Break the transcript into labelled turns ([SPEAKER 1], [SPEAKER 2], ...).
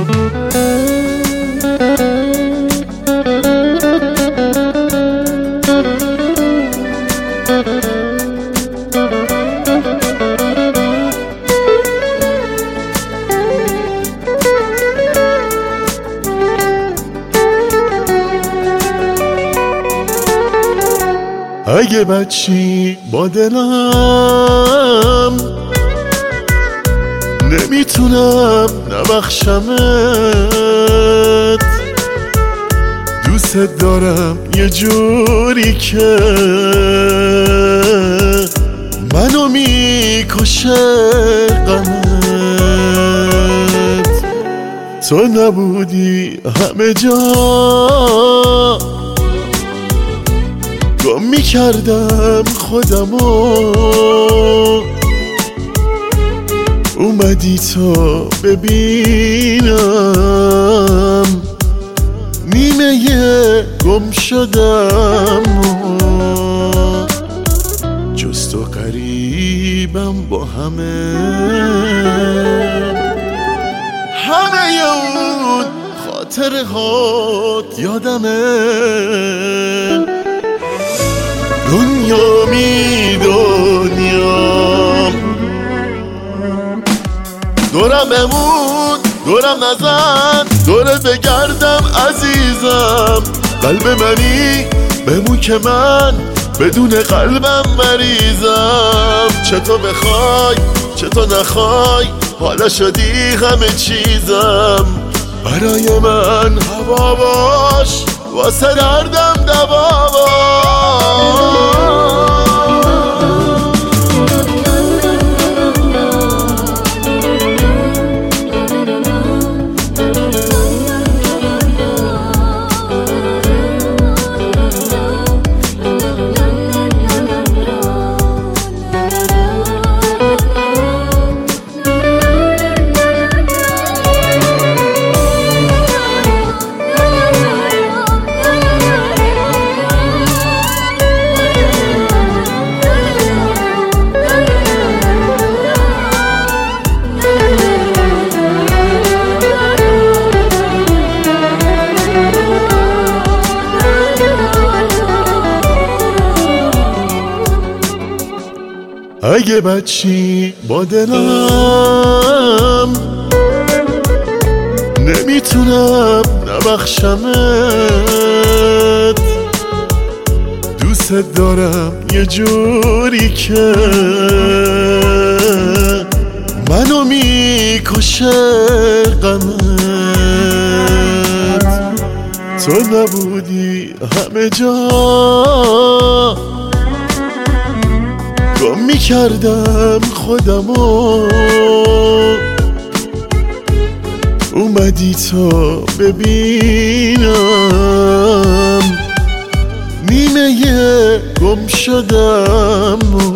[SPEAKER 1] اگه بچی با دلم نمیتونم نبخشمت، دوست دارم یه جوری که منو میکشه غمت. تو نبودی همه جا گم میکردم خودمو، اومدی تو ببینم نیمه گم شدم. جز تو قریبم با همه اون خاطره هات یادمه. دنیا می دنیام دورم بمون، دورم نزن، دورت بگردم عزیزم. قلب منی بمون که من بدون قلبم مریضم. چه تو بخوای چه تو نخوای حالا شدی همه چیزم. برای من هوا باش واسه دردم دوا باش. اگه بچی با دلم نمیتونم نبخشمت، دوست دارم یه جوری که منو میکشه غمت. تو نبودی همه جا گم میکردم خودمو، اومدی تو ببینم نیمه گم شدم.